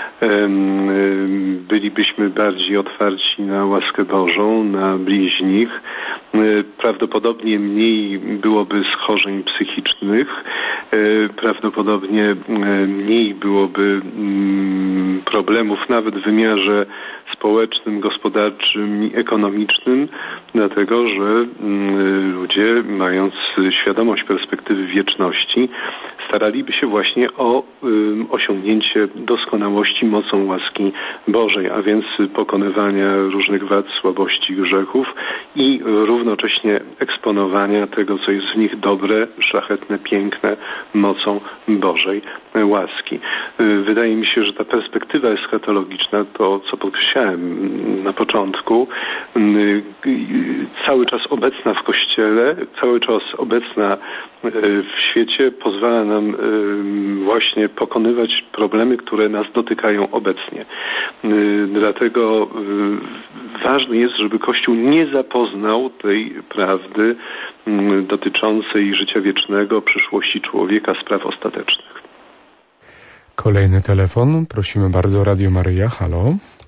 bylibyśmy bardziej otwarci na łaskę Bożą, na bliźnich, prawdopodobnie mniej byłoby schorzeń psychicznych, prawdopodobnie mniej byłoby problemów nawet w wymiarze społecznym, gospodarczym i ekonomicznym, dlatego że ludzie, mając świadomość perspektywy wieczności, staraliby się właśnie o y, osiągnięcie doskonałości mocą łaski Bożej, a więc pokonywania różnych wad, słabości, grzechów i równocześnie eksponowania tego, co jest w nich dobre, szlachetne, piękne, mocą Bożej łaski. Y, wydaje mi się, że ta perspektywa eschatologiczna, to co podkreślałem na początku, y, y, cały czas obecna w Kościele, cały czas obecna y, w świecie, pozwala nam właśnie pokonywać problemy, które nas dotykają obecnie. Dlatego ważne jest, żeby Kościół nie zapoznał tej prawdy dotyczącej życia wiecznego, przyszłości człowieka, spraw ostatecznych. Kolejny telefon. Prosimy bardzo, Radio Maryja. Halo?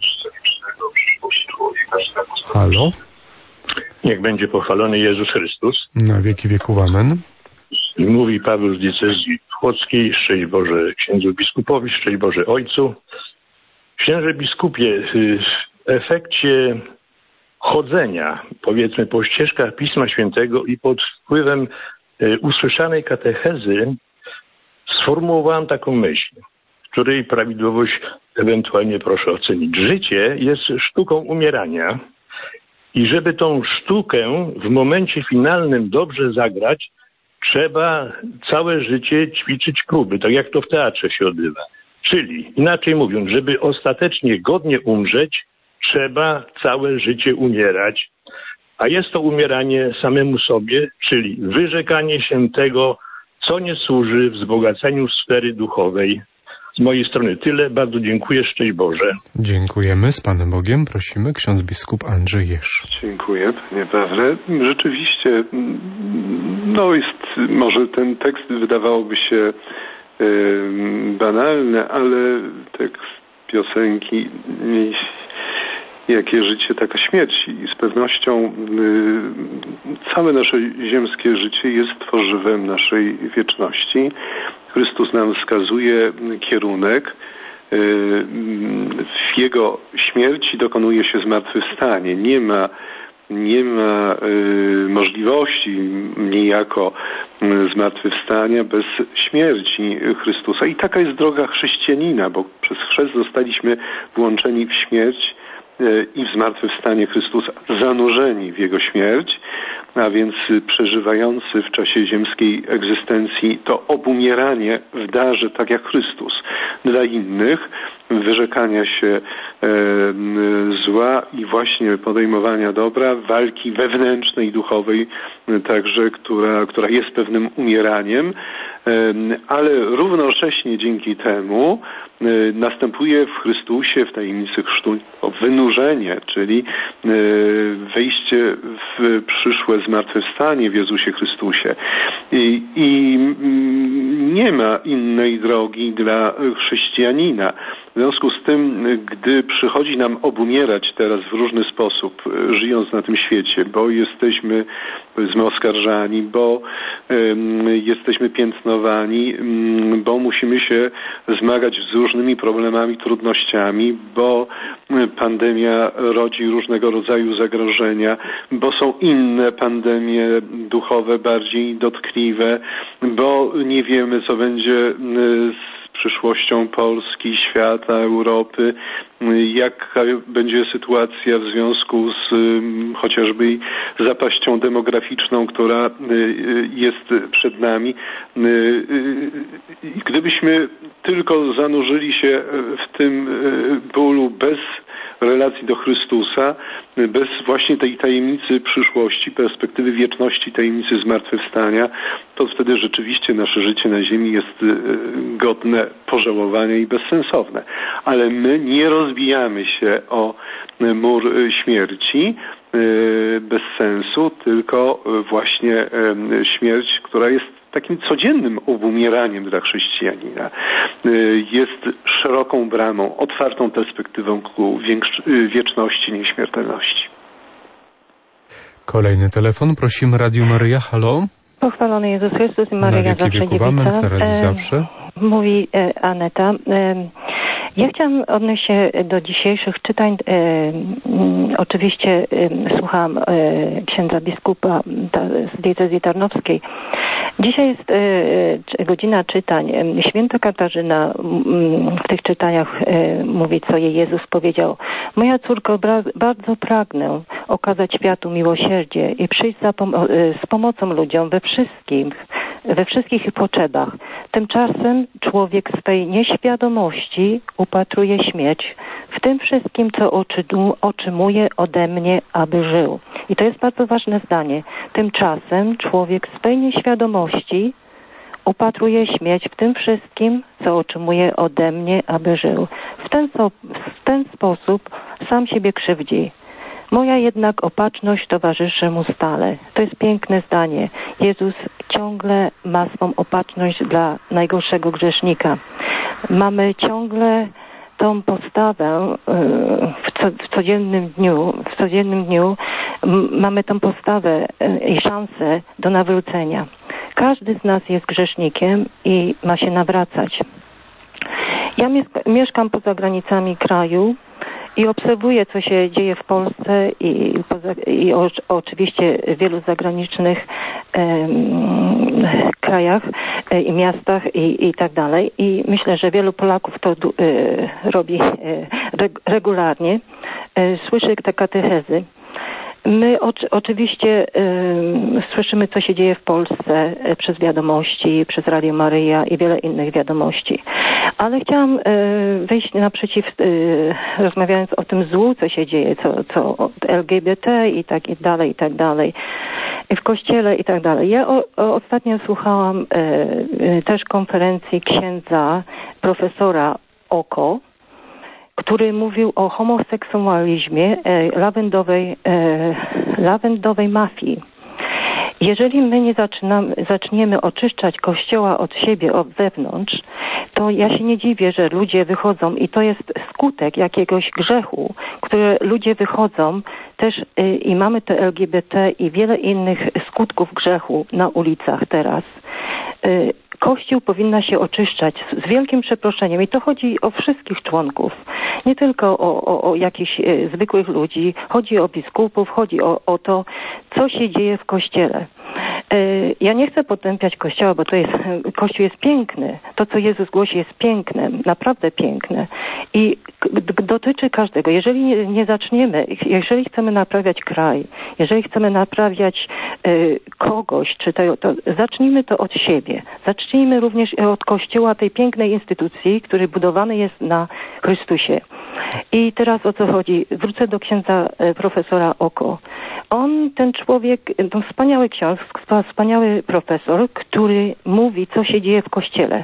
Halo? Niech będzie pochwalony Jezus Chrystus. Na wieki wieków. Amen. Mówi Paweł z diecezji płockiej. Szczęść Boże księdzu biskupowi, szczęść Boże ojcu. Księże biskupie, w efekcie chodzenia, powiedzmy, po ścieżkach Pisma Świętego i pod wpływem usłyszanej katechezy sformułowałem taką myśl, w której prawidłowość ewentualnie proszę ocenić. Życie jest sztuką umierania i żeby tą sztukę w momencie finalnym dobrze zagrać, trzeba całe życie ćwiczyć próby, tak jak to w teatrze się odbywa. Czyli, inaczej mówiąc, żeby ostatecznie godnie umrzeć, trzeba całe życie umierać, a jest to umieranie samemu sobie, czyli wyrzekanie się tego, co nie służy wzbogaceniu sfery duchowej. Z mojej strony tyle. Bardzo dziękuję. Szczęść Boże. Dziękujemy. Z Panem Bogiem prosimy ksiądz biskup Andrzej Jerz. Dziękuję, panie Pawle. Rzeczywiście, no jest, może ten tekst wydawałoby się y, banalny, ale tekst piosenki jakie życie, taka śmierć. I z pewnością y, całe nasze ziemskie życie jest tworzywem naszej wieczności. Chrystus nam wskazuje kierunek. W Jego śmierci dokonuje się zmartwychwstanie. Nie ma, nie ma możliwości niejako zmartwychwstania bez śmierci Chrystusa. I taka jest droga chrześcijanina, bo przez chrzest zostaliśmy włączeni w śmierć i w zmartwychwstanie Chrystusa, zanurzeni w Jego śmierć, a więc przeżywający w czasie ziemskiej egzystencji to obumieranie w darze, tak jak Chrystus, dla innych, wyrzekania się e, zła i właśnie podejmowania dobra, walki wewnętrznej i duchowej także, która, która jest pewnym umieraniem, e, ale równocześnie dzięki temu e, następuje w Chrystusie, w tajemnicy chrztu, wynurzenie, czyli e, wejście w przyszłe zmartwychwstanie w Jezusie Chrystusie. I, i nie ma innej drogi dla chrześcijanina. W związku z tym, gdy przychodzi nam obumierać teraz w różny sposób, żyjąc na tym świecie, bo jesteśmy, powiedzmy, oskarżani, bo um, jesteśmy piętnowani, um, bo musimy się zmagać z różnymi problemami, trudnościami, bo pandemia rodzi różnego rodzaju zagrożenia, bo są inne pandemie duchowe, bardziej dotkliwe, bo nie wiemy, co będzie z przyszłością Polski, świata, Europy, jaka będzie sytuacja w związku z chociażby zapaścią demograficzną, która jest przed nami. Gdybyśmy tylko zanurzyli się w tym bólu bez relacji do Chrystusa, bez właśnie tej tajemnicy przyszłości, perspektywy wieczności, tajemnicy zmartwychwstania, to wtedy rzeczywiście nasze życie na ziemi jest godne pożałowania i bezsensowne. Ale my nie rozbijamy się o mur śmierci bez sensu, tylko właśnie śmierć, która jest takim codziennym obumieraniem dla chrześcijanina. Jest szeroką bramą, otwartą perspektywą ku wieczności, nieśmiertelności. Kolejny telefon. Prosimy Radio Maryja. Halo? Pochwalony Jezus Chrystus i Maryja zawsze dziewica. Teraz zawsze. Mówi e, Aneta. E, Ja chciałam odnieść się do dzisiejszych czytań. E, m, oczywiście e, słucham e, księdza biskupa ta, z diecezji tarnowskiej. Dzisiaj jest e, godzina czytań. Święta Katarzyna m, w tych czytaniach e, mówi, co jej Jezus powiedział. Moja córko, bra, bardzo pragnę okazać światu miłosierdzie i przyjść za pom- e, z pomocą ludziom we wszystkim, we wszystkich ich potrzebach. Tymczasem człowiek swej nieświadomości upatruje śmierć w tym wszystkim, co otrzymuje ode mnie, aby żył. I to jest bardzo ważne zdanie. Tymczasem człowiek swej nieświadomości upatruje śmierć w tym wszystkim, co otrzymuje ode mnie, aby żył. W ten, w ten sposób sam siebie krzywdzi. Moja jednak opatrzność towarzyszy mu stale. To jest piękne zdanie. Jezus ciągle ma swą opatrzność dla najgorszego grzesznika. Mamy ciągle tą postawę w, co, w codziennym dniu, w codziennym dniu m, mamy tą postawę i szansę do nawrócenia. Każdy z nas jest grzesznikiem i ma się nawracać. Ja mieszkam poza granicami kraju i obserwuję, co się dzieje w Polsce i, poza, i o, oczywiście w wielu zagranicznych em, krajach e, i miastach i, i tak dalej. I myślę, że wielu Polaków to e, robi e, reg, regularnie. E, słyszę te katechezy. My o, oczywiście y, słyszymy, co się dzieje w Polsce y, przez wiadomości, przez Radio Maryja i wiele innych wiadomości. Ale chciałam y, wyjść naprzeciw, y, rozmawiając o tym złu, co się dzieje, co, co L G B T i tak i dalej, i tak dalej, w Kościele i tak dalej. Ja o, o, ostatnio słuchałam y, y, też konferencji księdza profesora Oko, który mówił o homoseksualizmie e, lawendowej, e, lawendowej mafii. Jeżeli my nie zaczynamy, zaczniemy oczyszczać Kościoła od siebie, od zewnątrz, to ja się nie dziwię, że ludzie wychodzą i to jest skutek jakiegoś grzechu, które ludzie wychodzą też y, i mamy te L G B T i wiele innych skutków grzechu na ulicach teraz. Y, Kościół powinna się oczyszczać z, z wielkim przeproszeniem i to chodzi o wszystkich członków, nie tylko o, o, o jakichś e, zwykłych ludzi, chodzi o biskupów, chodzi o, o to, co się dzieje w Kościele. E, ja nie chcę potępiać Kościoła, bo to jest, Kościół jest piękny, to co Jezus głosi jest piękne, naprawdę piękne i k- dotyczy każdego. Jeżeli nie, nie zaczniemy, jeżeli chcemy naprawiać kraj, jeżeli chcemy naprawiać e, kogoś, czy to, to zacznijmy to od siebie, zacznijmy również od Kościoła, tej pięknej instytucji, który budowany jest na Chrystusie. I teraz o co chodzi? Wrócę do księdza e, profesora Oko. On, ten człowiek, to wspaniały ksiądz, wspaniały profesor, który mówi, co się dzieje w Kościele.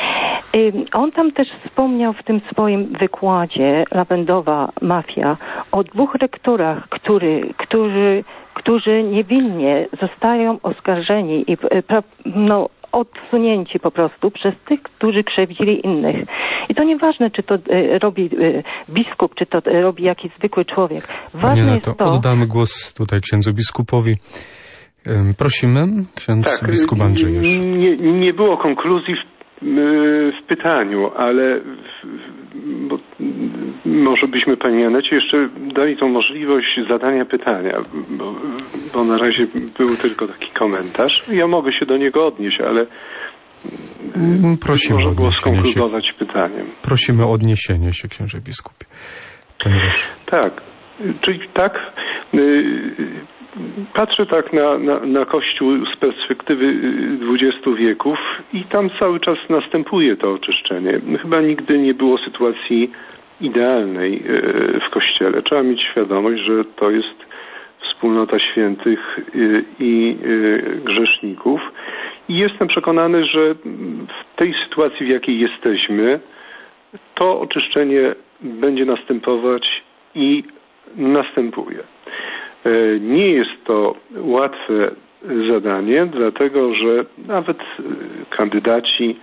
On tam też wspomniał w tym swoim wykładzie Lawendowa Mafia o dwóch rektorach, który, którzy, którzy niewinnie zostają oskarżeni i no, odsunięci po prostu przez tych, którzy krzywdzili innych. I to nieważne, czy to e, robi e, biskup, czy to e, robi jakiś zwykły człowiek. Ważne Panie, jest to to... oddamy głos tutaj księdzu biskupowi. Prosimy, ksiądz tak, biskup Andrzejesz. Nie, nie było konkluzji w, w pytaniu, ale w, bo, może byśmy pani Anecie jeszcze dali tą możliwość zadania pytania, bo, bo na razie był tylko taki komentarz. Ja mogę się do niego odnieść, ale prosimy może było skonkludować się pytaniem. Prosimy o odniesienie się, księże biskupie. Ponieważ... Tak, czyli tak... Patrzę tak na, na, na Kościół z perspektywy dwudziestu wieków i tam cały czas następuje to oczyszczenie. Chyba nigdy nie było sytuacji idealnej w Kościele. Trzeba mieć świadomość, że to jest wspólnota świętych i grzeszników. I jestem przekonany, że w tej sytuacji, w jakiej jesteśmy, to oczyszczenie będzie następować i następuje. Nie jest to łatwe zadanie, dlatego że nawet kandydaci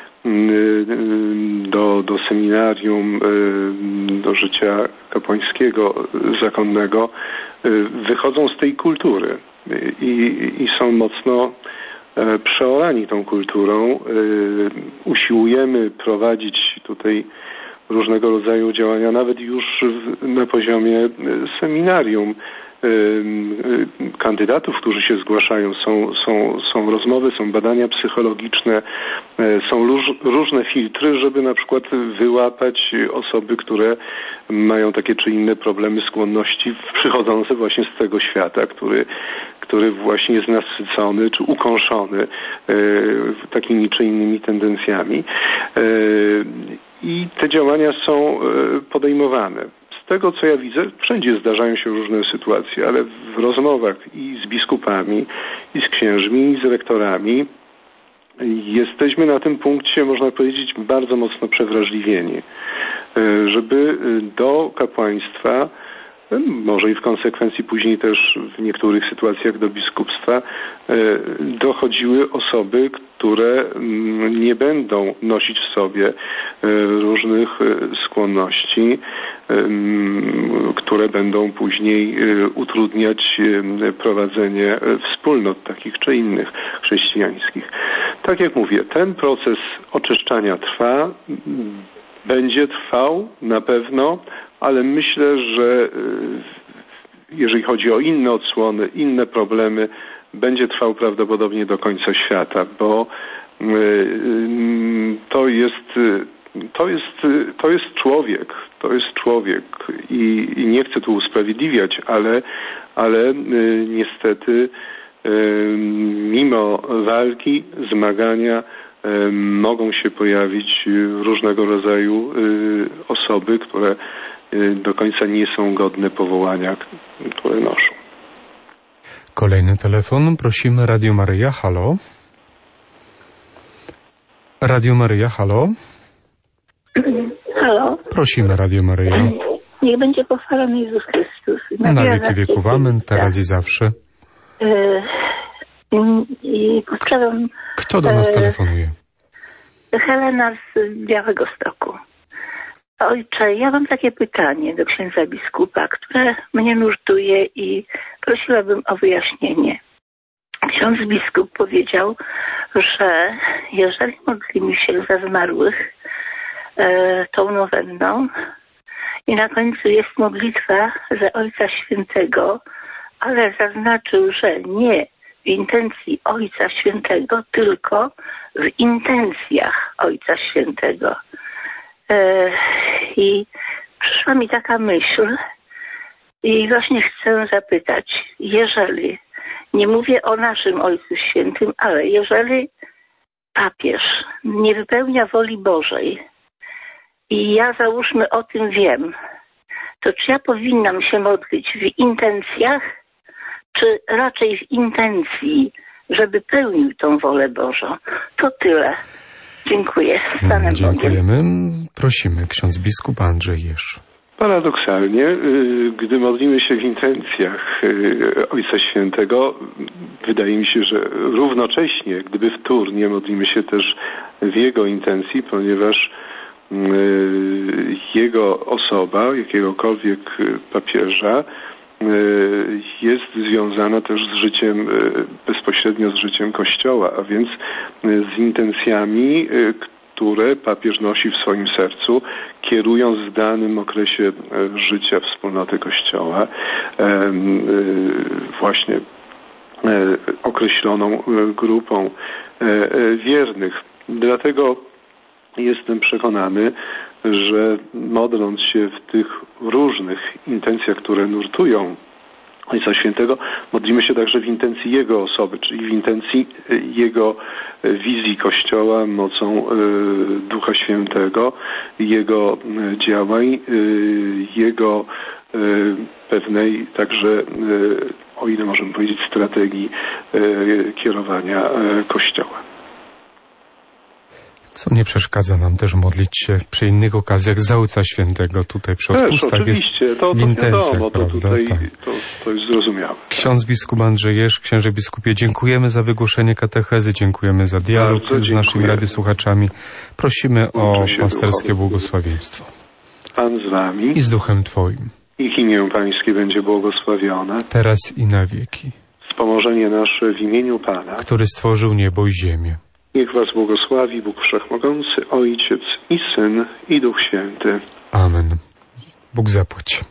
do, do seminarium, do życia kapłańskiego, zakonnego wychodzą z tej kultury i, i są mocno przeorani tą kulturą. Usiłujemy prowadzić tutaj różnego rodzaju działania, nawet już na poziomie seminarium. Kandydatów, którzy się zgłaszają, są, są, są rozmowy, są badania psychologiczne, są róż, różne filtry, żeby na przykład wyłapać osoby, które mają takie czy inne problemy, skłonności przychodzące właśnie z tego świata, który, który właśnie jest nasycony czy ukąszony e, takimi czy innymi tendencjami. E, I te działania są podejmowane. Z tego, co ja widzę, wszędzie zdarzają się różne sytuacje, ale w rozmowach i z biskupami, i z księżmi, i z rektorami jesteśmy na tym punkcie, można powiedzieć, bardzo mocno przewrażliwieni, żeby do kapłaństwa, może i w konsekwencji później też w niektórych sytuacjach do biskupstwa, dochodziły osoby, które nie będą nosić w sobie różnych skłonności, które będą później utrudniać prowadzenie wspólnot takich czy innych chrześcijańskich. Tak jak mówię, ten proces oczyszczania trwa, będzie trwał na pewno, ale myślę, że jeżeli chodzi o inne odsłony, inne problemy, będzie trwał prawdopodobnie do końca świata, bo to jest, to jest, to jest człowiek, to jest człowiek i, i nie chcę tu usprawiedliwiać, ale, ale niestety mimo walki, zmagania mogą się pojawić różnego rodzaju osoby, które do końca nie są godne powołania, które noszą. Kolejny telefon. Prosimy Radio Maryja. Halo. Radio Maryja. Halo. Halo. Prosimy Radio Maryja. Niech będzie pochwalony Jezus Chrystus. Na, na wieki wieków. Amen. Teraz i zawsze. I pozdrawiam. Kto do nas telefonuje? Helena z Białegostoku. Ojcze, ja mam takie pytanie do księdza biskupa, które mnie nurtuje i prosiłabym o wyjaśnienie. Ksiądz biskup powiedział, że jeżeli modlimy się za zmarłych e, tą nowenną i na końcu jest modlitwa za Ojca Świętego, ale zaznaczył, że nie w intencji Ojca Świętego, tylko w intencjach Ojca Świętego. I przyszła mi taka myśl i właśnie chcę zapytać, jeżeli, nie mówię o naszym Ojcu Świętym, ale jeżeli papież nie wypełnia woli Bożej i ja załóżmy o tym wiem, to czy ja powinnam się modlić w intencjach, czy raczej w intencji, żeby pełnił tą wolę Bożą? To tyle. Dziękuję. Z Panem Dziękujemy. Bogiem. Prosimy, ksiądz biskup Andrzej Jerz. Paradoksalnie, gdy modlimy się w intencjach Ojca Świętego, wydaje mi się, że równocześnie, gdyby wtórnie modlimy się też w Jego intencji, ponieważ Jego osoba, jakiegokolwiek papieża, jest związana też z życiem, bezpośrednio z życiem Kościoła, a więc z intencjami, które papież nosi w swoim sercu, kierując w danym okresie życia wspólnoty Kościoła właśnie określoną grupą wiernych. Dlatego jestem przekonany, że modląc się w tych różnych intencjach, które nurtują Ojca Świętego, modlimy się także w intencji Jego osoby, czyli w intencji Jego wizji Kościoła mocą Ducha Świętego, Jego działań, Jego pewnej także, o ile możemy powiedzieć, strategii kierowania Kościoła. Co nie przeszkadza nam też modlić się przy innych okazjach za Ojca Świętego. Tutaj przy odpustach oczywiście, jest to, to w intencjach, wiadomo, to, prawda? tutaj, Tak. to, to jest zrozumiałe. Ksiądz biskup Andrzej Jerz, księże biskupie, dziękujemy za wygłoszenie katechezy, dziękujemy za dialog Bardzo z naszymi dziękuję. radiosłuchaczami. Prosimy o się pasterskie duchowo. błogosławieństwo. Pan z wami I z duchem Twoim, ich imię Pańskie będzie błogosławione. teraz i na wieki, Wspomożenie nasze w imieniu Pana. który stworzył niebo i ziemię. Niech was błogosławi Bóg Wszechmogący, Ojciec i Syn i Duch Święty. Amen. Bóg zapłać.